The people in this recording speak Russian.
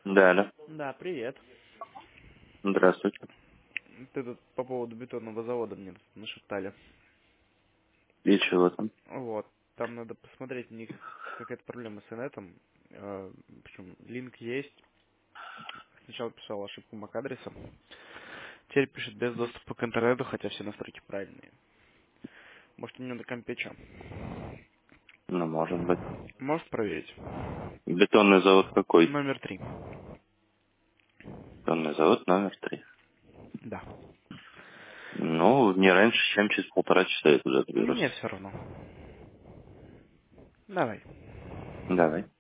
Да, да. Да, привет. Здравствуйте. Ты тут по поводу бетонного завода мне нашептали. И чего там? Вот. Там надо посмотреть, у них какая-то проблема с инетом. Причем линк есть. Сначала писал ошибку MAC-адреса. Теперь пишет без доступа к интернету, хотя все настройки правильные. Может, у меня на компе чё? Ну, может быть. Можешь проверить? Бетонный завод какой? Номер 3. Бетонный завод номер 3. Да. Ну, не раньше, чем через 1,5 часа я туда доберусь. Мне все равно. Давай. Давай.